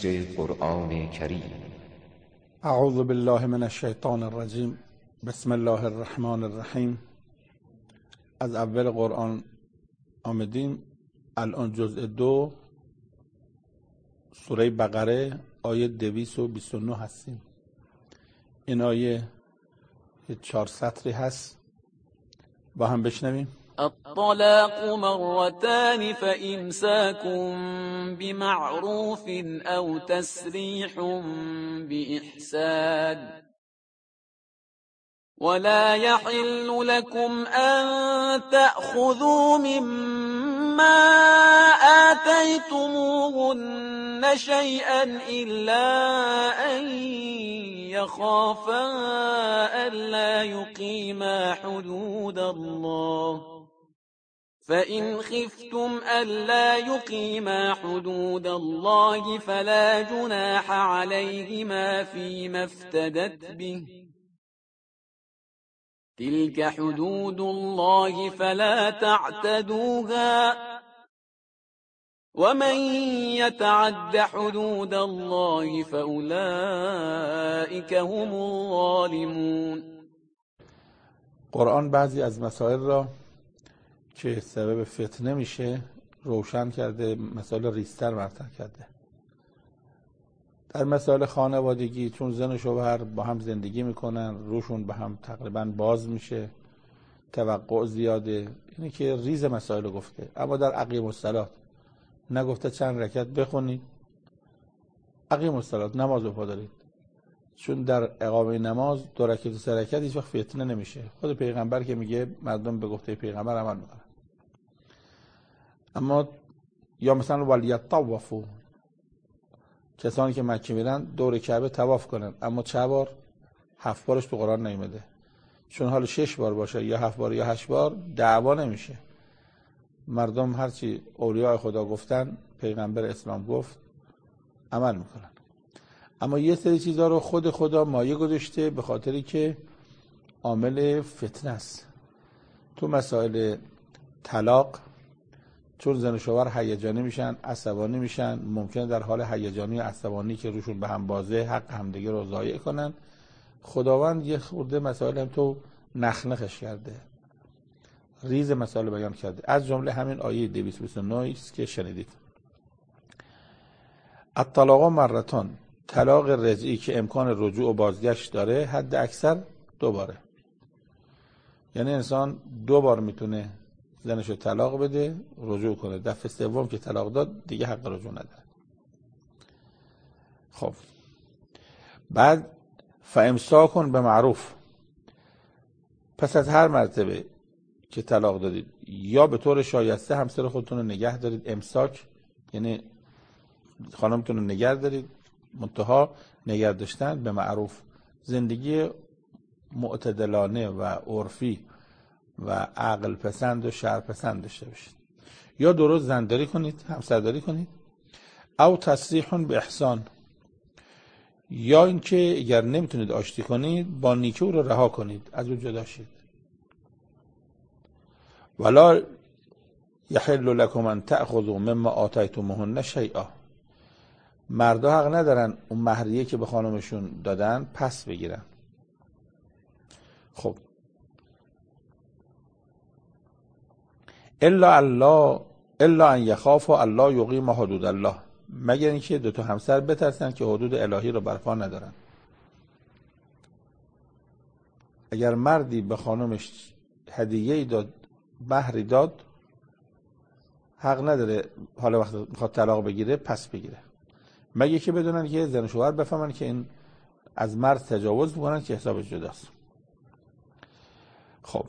قرآن کریم. اعوذ بالله من الشیطان الرجیم. بسم الله الرحمن الرحیم. از اول قرآن آمدیم. الان جزء 2 سوره بقره آیه 229 هستیم. این آیه 4 سطری هست، با هم بشنویم. الطلاق مرتان فإمساك بمعروف أو تسريح بإحسان ولا يحل لكم أن تأخذوا مما آتيتموهن شيئا إلا أن يخافا ألا يقيما حدود الله فإن خفتم ألا يقيما حدود الله فلا جناح عليهما فيما افتدت به تلك حدود الله فلا تعتدوها ومن يتعد حدود الله فأولئك هم الظالمون. قرآن بعضی از مسائل را که سبب فتنه میشه روشن کرده، مسائل ریزتر مطرح کرده. در مسائل خانوادگی چون زن و شوهر با هم زندگی میکنن، روشون به هم تقریبا باز میشه، توقع زیاده، اینه که ریز مسائل گفته. اما در اقیم الصلات نگفته چند رکعت بخونید، اقیم الصلات نماز رو پا دارید. چون در اقامه نماز 2 رکعت و 3 رکعت هیچ وقت فتنه نمیشه. خود پیغمبر که میگه مردم به گفته پیغمبر عمل میکنن. اما یا مثلا ولیطوفوا، کسانی که مکه میرن دور کعبه طواف کنن، اما چند بار؟ 7 بارش تو قرآن نیومده. چون حالا 6 بار باشه یا 7 بار یا 8 بار دعوا نمیشه. مردم هرچی اولیاء خدا گفتن، پیغمبر اسلام گفت، عمل میکنن. اما یه سری چیزا رو خود خدا مایه گذاشته به خاطری که عامل فتنه است. تو مسائل طلاق چون زن و شوهر هیجانی میشن، عصبانی میشن، ممکنه در حال هیجانی و عصبانی که روشون به هم بازه حق همدیگه رو ضایع کنن. خداوند یه خورده مسائل هم تو نخنخش کرده، ریز مسائل بیان کرده. از جمله همین آیه 229 است که شنیدید. الطلاق مرتان، طلاق رجعی که امکان رجوع و بازگشت داره حد اکثر 2 باره. یعنی انسان 2 بار میتونه زنشو طلاق بده، رجوع کنه. دفعه سوم که طلاق داد دیگه حق رجوع نداره. خب بعد فامساکن به معروف، پس از هر مرتبه که طلاق دادید یا به طور شایسته همسر خودتون رو نگه دارید. امساک یعنی خانمتون رو نگه دارید، منتها نگه داشتن به معروف، زندگی معتدلانه و عرفی و عقل پسند و شرع پسند داشته باشید. یا درست زنداری کنید، همسرداری کنید. او تسریح به احسان، یا اینکه اگر نمیتونید آشتی کنید با نیکی او رو رها کنید، از او جدا شید. ولا یحل لکم ان تأخذوا مما آتیتموهن شیئا، مردا حق ندارن اون مهریه که به خانمشون دادن پس بگیرن. خب الا ان یخافوا الا یقیما حدود الله، مگر اینکه 2 تا همسر بترسن که حدود الهی رو برپا ندارن. اگر مردی به خانمش هدیه‌ای داد، مهری داد، حق نداره حالا وقت میخواد طلاق بگیره پس بگیره، مگه که بدونن که زن و شوهر بفهمن که این از مرد تجاوز میکنن که حسابش جداست. خب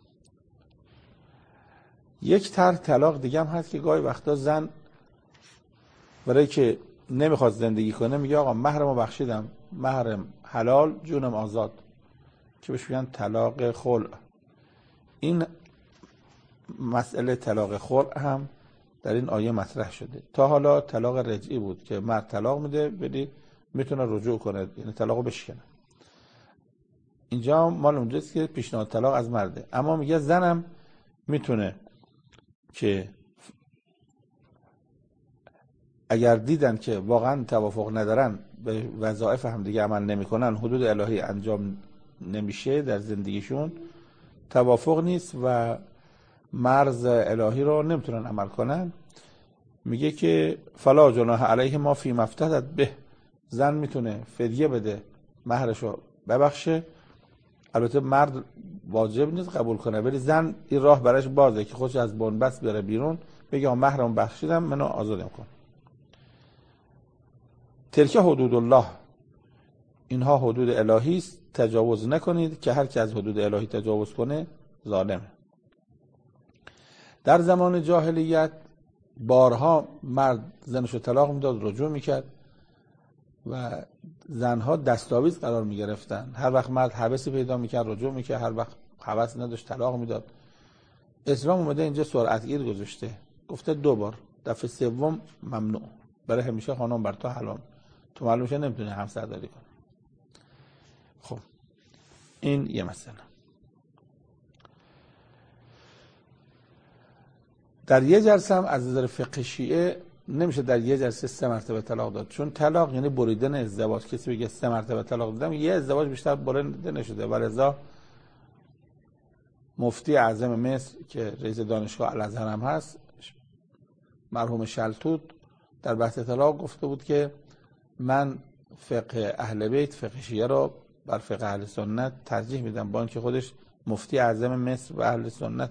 یک طرح طلاق دیگه هم هست که گاهی وقتا زن برای که نمیخواد زندگی کنه میگه آقا مهرمو بخشیدم، مهرم حلال جونم آزاد، که بهش میگن طلاق خلع. این مسئله طلاق خلع هم در این آیه مطرح شده. تا حالا طلاق رجعی بود که مرد طلاق میده بدید میتونه رجوع کنه، یعنی طلاقو بشکنه. اینجا مال اونجاست که پیشنهاد طلاق از مرده. اما میگه زنم میتونه که اگر دیدن که واقعا توافق ندارن، به وظایف همدیگه عمل نمیکنن، حدود الهی انجام نمیشه در زندگیشون، توافق نیست و مرز الهی رو نمیتونن عمل کنن، میگه که فلا جناح علیه ما فی مفتدت به، زن میتونه فدیه بده، مهرشو ببخشه. البته مرد واجب نیست قبول کنه، ولی زن این راه براش بازه که خودش از بنبست بره بیرون، بگه مهرم بخشیدم، منو آزادم کن. تلک حدود الله، اینها حدود الهی است، تجاوز نکنید که هر کی از حدود الهی تجاوز کنه ظالمه. در زمان جاهلیت بارها مرد زنشو طلاق میداد، رجوع میکرد و زنها دستاویز قرار میگرفتن. هر وقت مرد حبسی پیدا میکرد رجوع میکرد، هر وقت حبس نداشت طلاق میداد. اسلام اومده اینجا سرعت گیر گذاشته، گفته 2 بار، دفعه سوم ممنوع، برای همیشه خانم بر تو حرام، تو معلوم شه نمیتونی همسرداری کنی. خب این یه مسئله. در یه جلسه هم از نظر فقه شیعه نمیشه در یه جلسه 3 مرتبه طلاق داد، چون طلاق یعنی بریدن ازدواج. کسی بگه 3 مرتبه طلاق دادم، یه ازدواج بیشتر بریده نشده. ولذا مفتی اعظم مصر که رئیس دانشگاه الازهر هم هست، مرحوم شلتوت، در بحث طلاق گفته بود که من فقه اهل بیت، فقه شیعه رو بر فقه اهل سنت ترجیح میدم، با اینکه خودش مفتی اعظم مصر و اهل سنت.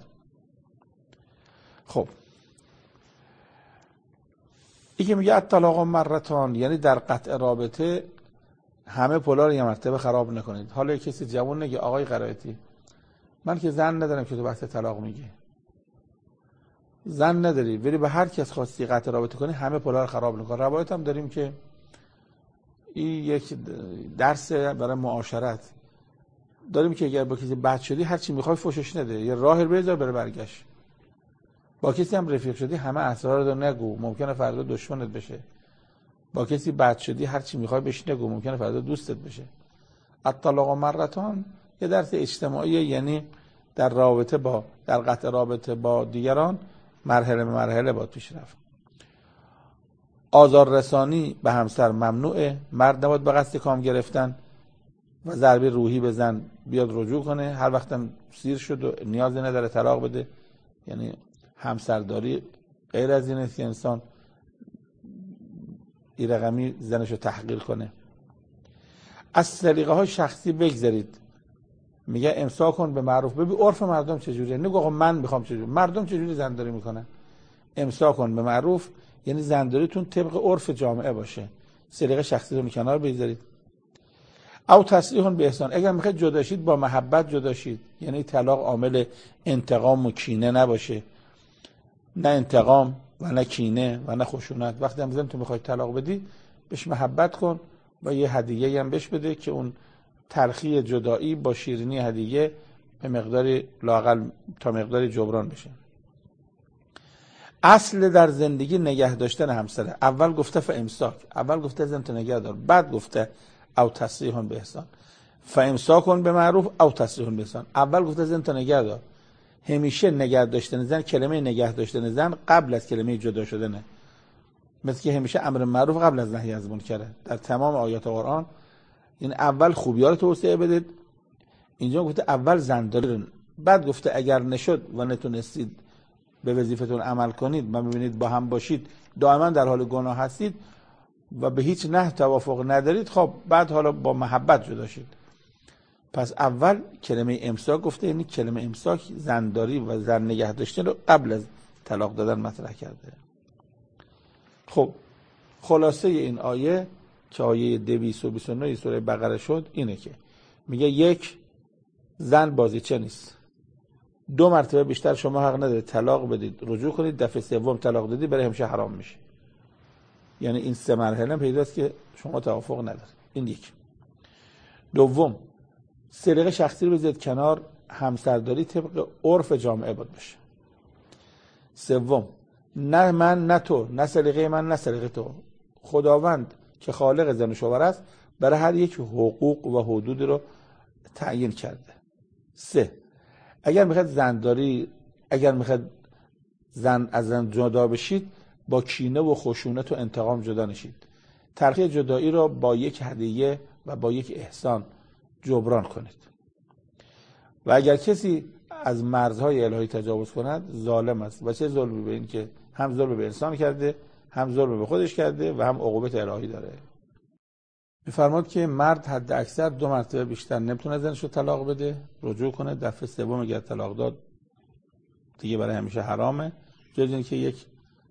خب این که میگه الطلاق مرتان، یعنی در قطع رابطه همه پلا رو یه مرتبه خراب نکنید. حالا کسی جوان نگه آقای قرائتی، من که زن ندارم که تو بحث طلاق میگی، زن نداری ولی به هر کس خواستی قطع رابطه کنی همه پلا رو خراب نکن. روایت هم داریم که این یک درس برای معاشرت داریم که اگر با کسی بد شدی هر چی میخوای فوشش نده، یه راه رو بذار بره برگشت. با کسی هم رفیق شدی همه اسرار رو نگو، ممکنه فردا دشمنت بشه. با کسی بد شدی هر چی میخوای بهش نگو، ممکنه فردا دوستت بشه. الطلاق مرتان یه درس اجتماعی، یعنی در رابطه با، در قطع رابطه با دیگران مرحله به مرحله باید پیش رفت. آزار رسانی به همسر ممنوعه، مرد نباید به قصد کام گرفتن و ضربه روحی به زن بیاد رجوع کنه. هر وقتم سیر شد و نیازی نداره طلاق بده، یعنی همسرداری غیر از این است که انسان این رقمی زنشو تحقیر کنه. از سلیقه های شخصی بگذارید، میگه امساک کن به معروف. ببین عرف مردم چجوریه، نگو آقا من میخوام چجوری، مردم چجوری زنداری میکنن. امساک کن به معروف یعنی زنداریتون طبق عرف جامعه باشه، سلیقه شخصی رو کنار بگذارید. او تصریح به احسان، اگر میخواید جدا شید با محبت جدا شید، یعنی طلاق عامل انتقام و کینه نباشه، نه انتقام و نه کینه و نه خشونت. وقتی هم تو میخواید طلاق بدی بهش محبت کن و یه هدیه هم بهش بده که اون تلخی جدایی با شیرینی هدیه به مقداری لااقل تا مقداری جبران بشه. اصل در زندگی نگه داشتن همسره. اول گفته فامساک، اول گفته زن تو نگه دار، بعد گفته او تصریح به احسان. فامساک کن به معروف او تصریح به احسان. اول گفته زن تو نگه دار. همیشه نگه داشتن زن، کلمه نگه داشتن زن قبل از کلمه جدا شدنه. مثل که همیشه امر معروف قبل از نهی از منکره در تمام آیات قرآن. این اول خوبی‌ها رو توسعه بدید. اینجا گفته اول زنداری رو، بعد گفته اگر نشد و نتونستید به وظیفتون عمل کنید و می‌بینید با هم باشید دائما در حال گناه هستید و به هیچ نحو توافق ندارید، خب بعد حالا با محبت جدا شید. پس اول کلمه امساک گفته، یعنی کلمه امساک زنداری و زن نگه داشتن رو قبل از طلاق دادن مطرح کرده. خب خلاصه این آیه که آیه 229 سوره بقره شد اینه که میگه یک، زن بازیچه نیست. 2 مرتبه بیشتر شما حق ندارید طلاق بدید، رجوع کنید، دفعه سوم طلاق دادید برای همیشه حرام میشه. یعنی این 3 مرحله پیداست که شما توافق ندارید. این یک. دوم، سلیقه شخصی رو بذارید کنار، همسرداری طبق عرف جامعه باید بشه. سوم، نه من نه تو، نه سلیقه من نه سلیقه تو، خداوند که خالق زن و شوهر است برای هر یک حقوق و حدود رو تعیین کرده. 3، اگر میخواد زنداری، اگر میخواد زن از زن جدا بشید با کینه و خشونت و انتقام جدا نشید. تلخی جدایی را با یک هدیه و با یک احسان جبران کنید. و اگر کسی از مرزهای الهی تجاوز کند ظالم است و چه ظلمی به این که هم ظلم به انسان کرده، هم ظلم به خودش کرده و هم عقوبت الهی داره. می‌فرماد که مرد حد اکثر 2 مرتبه بیشتر نمیتونه زنشو طلاق بده، رجوع کنه. دفعه سوم اگر طلاق داد دیگه برای همیشه حرامه، جز اینکه یک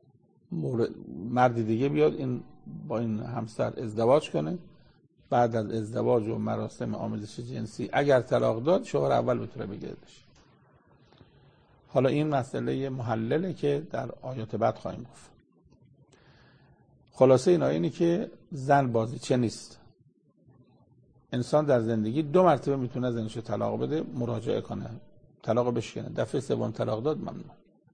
مرد دیگه بیاد این با این همسر ازدواج کنه. بعد از ازدواج و مراسم آمیزش جنسی اگر طلاق داد، شوهر اول میتونه بگیردش. حالا این مسئله محلله که در آیات بعد خواهیم گفت. خلاصه این آیه اینه که زن بازی چه نیست. انسان در زندگی 2 مرتبه میتونه زنشو طلاق بده، مراجعه کنه، طلاق بشکنه. دفعه سوم طلاق داد، ممنون.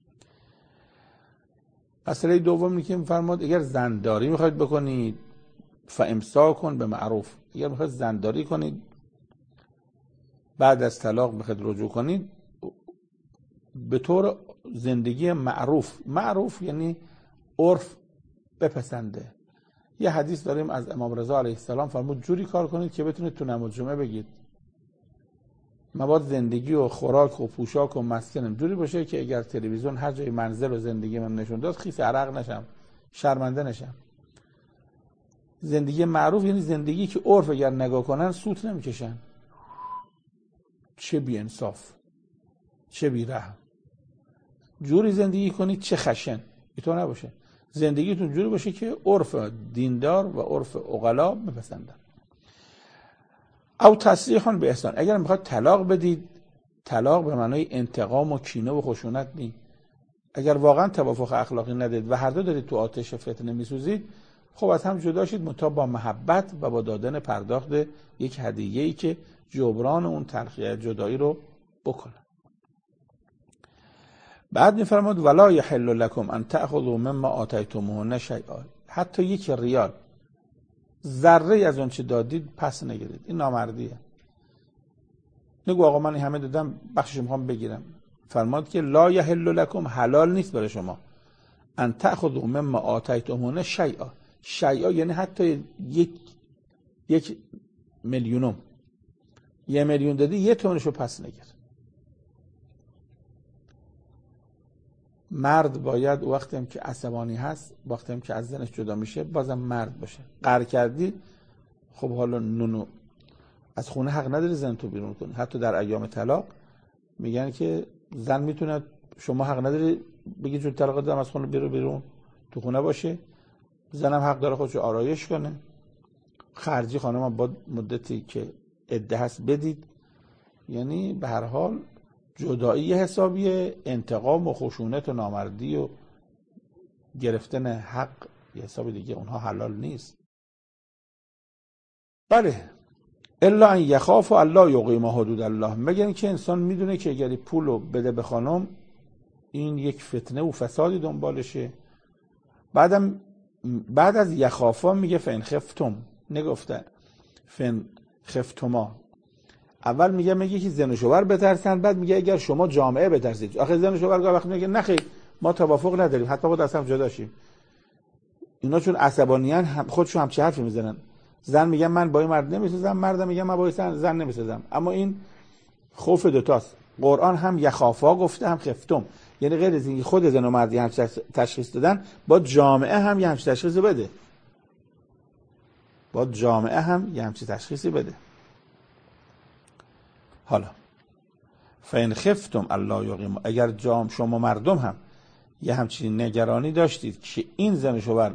مسئله دوم اینه که میفرماد اگر زنداری میخواید بکنید فامساکن به معروف. اگر میخواید زنداری کنید بعد از طلاق میخواید رجوع کنید، به طور زندگی معروف یعنی عرف بپسنده. یه حدیث داریم از امام رضا علیه السلام، فرمود جوری کار کنید که بتونید تو نماز جمعه بگید. مباد زندگی و خوراک و پوشاک و مسکنم جوری باشه که اگر تلویزیون هر جای منزل و زندگی من نشون داد خیس عرق نشم، شرمنده نشم. زندگی معروف یعنی زندگی که عرف اگر نگاه کنن سوت نمیکشن. چه بی انصاف، چه بی رحم. جوری زندگی کنید چه خشن. اینطور نباشه. زندگیتون جوری باشه که عرف دیندار و عرف عقلا بپسندن. او تصریحاً به احسان. اگر میخواد طلاق بدید، طلاق به معنای انتقام و کینه و خشونت نیست. اگر واقعا توافق اخلاقی ندید و هر دو دارید تو آتش فتنه میسوزید، خب از هم جدا شید، منتها با محبت و با دادن پرداخت یک هدیه‌ای که جبران اون تلخی جدایی رو بکنه. بعد میفرماد ولا یحل لکم ان تأخذوا مما آتیتموهن شیئا. حتی 1 ریال، ذره از اون چه دادید پس نگیرید. این نامردیه. نگو آقا من همه دادم، بخشش میخوام بگیرم. فرماد که لا یحل لکم، حلال نیست برای شما، ان تأخذوا مما آتیتموهن شیئا. شیئا یعنی حتی 1 میلیونم. 1 میلیون دادی 1 تومنشو پس نگیر. مرد باید وقتی هم که عصبانی هست، وقتی هم که از زنش جدا میشه، بازم مرد باشه. قهر کردی، خب حالا نونو از خونه حق نداری زن تو بیرون کنی. حتی در ایام طلاق میگن که زن میتونه، شما حق نداری بگی جون طلاق دادم از خونه بیرون تو خونه باشه. زنم حق داره خودشو آرایش کنه. خرجی خانم با مدتی که عده هست بدید. یعنی به هر حال جدایی حسابیه، انتقام و خشونت و نامردی و گرفتن حق یه حساب دیگه، اونها حلال نیست. بله، الا ان یخاف الله یقیم حدود الله. مگر اینکه انسان میدونه که اگر پولو بده به خانم این یک فتنه و فسادی دنبالشه. بعد از یخافا میگه فین خفتم، نگفته فین خفتما. اول میگه که زن و شوهر بترسن، بعد میگه اگر شما جامعه بترسید. آخه زن و شوهر وقتی میگه نه خیر ما توافق نداریم، حتی خود اصلا جدا شیم، اینا چون عصبانیان خودشون همچه حرفی میزنن. زن میگه من با این مرد نمیسازم، مرد میگه من با این زن نمیسازم. اما این خوف دوتاست. قرآن هم یخافا گفته هم خفتم. یعنی غیر از اینکه خود زن و مرد هم تشخیص دادن، با جامعه هم یه همچین تشخیصی بده. با جامعه هم یه همچین تشخیصی بده. حالا فین خفتم الله یقیم، اگر شما مردم هم یه همچین نگرانی داشتید که این زن و شوهر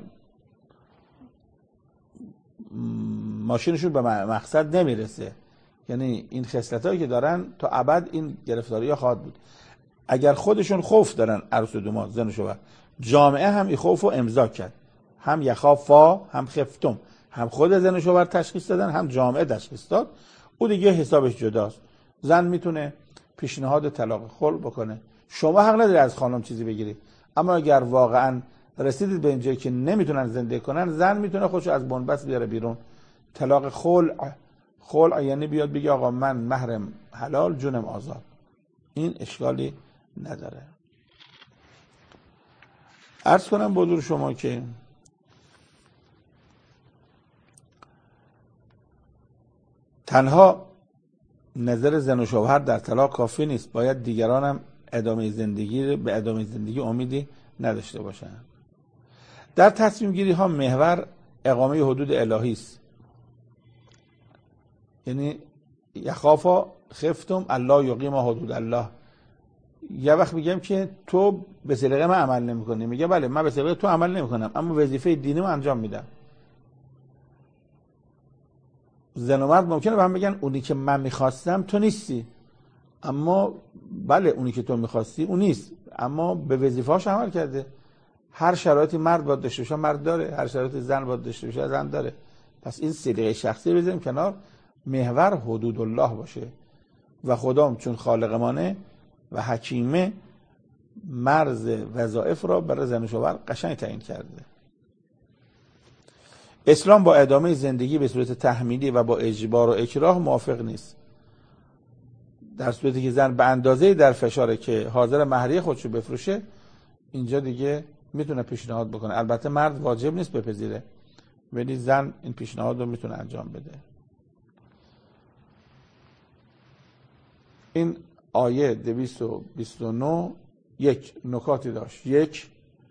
ماشینشون به مقصد نمیرسه، یعنی این خصلتایی که دارن تا ابد این گرفتاری ها خواهد بود. اگر خودشون خوف دارن عروس و داماد زن و شوهر، جامعه هم این خوف رو امضا کرد. هم یخافا هم خفتم، هم خود زن و شوهر تشخیص دادن، هم جامعه تشخیص داد. او دیگه حسابش جداست. زن میتونه پیشنهاد طلاق خلع بکنه. شما حق نداری از خانم چیزی بگیرید. اما اگر واقعا رسیدید به اینجایی که نمیتونن زندگی کنن، زن میتونه خودشو از بنبست بیاره بیرون. طلاق خلع یعنی بیاد بگه آقا من مهرم حلال جونم آزاد. این اشکالی نداره. عرض کنم به حضور شما که تنها نظر زن و شوهر در طلاق کافی نیست، باید دیگران هم به ادامه زندگی امیدی نداشته باشند. در تصمیم گیری ها محور اقامه حدود الهی است. یعنی یخافا خفتم الله یقیم حدود الله. یه وقت میگم که تو به سلیقه من عمل نمی‌کنی، میگه بله من به سلیقه تو عمل نمی‌کنم اما وظیفه دینی من انجام میدم. زن و مرد ممکنه به هم بگن اونی که من میخواستم تو نیستی، اما بله اونی که تو میخواستی اون نیست، اما به وظیفه‌اش عمل کرده. هر شرایطی مرد باید داشته باشه مرد داره، هر شرایطی زن باید داشته باشه زن داره. پس این سلیقه شخصی بذاریم کنار، محور حدود الله باشه و خدام چون خالقمانه و حکیمه مرز وظایف را برای زن و شوهر قشنگ تعیین کرده. اسلام با ادامه زندگی به صورت تحمیلی و با اجبار و اکراه موافق نیست. در صورتی که زن به اندازه‌ای در فشاره که حاضر مهریه خودشو بفروشه، اینجا دیگه میتونه پیشنهاد بکنه. البته مرد واجب نیست بپذیره، ولی زن این پیشنهاد رو میتونه انجام بده. این آیه 229 یک نکاتی داشت. یک،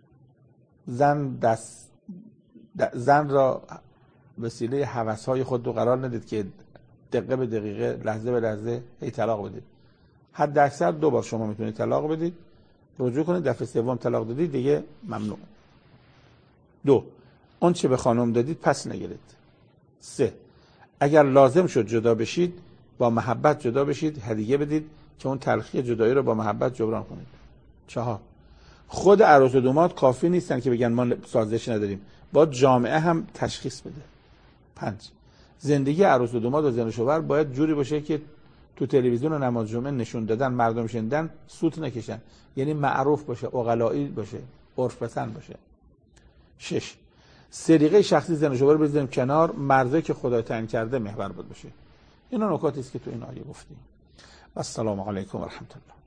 زن را وسیله هوس‌های خود رو قرار ندید که دقیقه به دقیقه لحظه به لحظه هی طلاق بدید. حد اکثر 2 بار شما میتونید طلاق بدید، رجوع کنید، دفعه سوم طلاق دادید دیگه ممنوع. 2، اون چه به خانم دادید پس نگیرید. 3، اگر لازم شد جدا بشید با محبت جدا بشید، هدیه بدید که اون تلخی جدایی رو با محبت جبران کنید. 4، خود عروس و داماد کافی نیستن که بگن ما سازش نداریم، باید جامعه هم تشخیص بده. 5، زندگی عروس و داماد و زن و شوهر باید جوری باشه که تو تلویزیون و نماز جمعه نشون دادن مردم شنیدن سوت نکشن، یعنی معروف باشه، عقلایی باشه، عرف پسند باشه. 6، سلیقه شخصی زن و شوهر رو بذاریم کنار، مرزی که خدا تعیین کرده محور باشه. اینا نکاتی است که تو این آیه گفتیم. السلام علیکم و رحمت الله.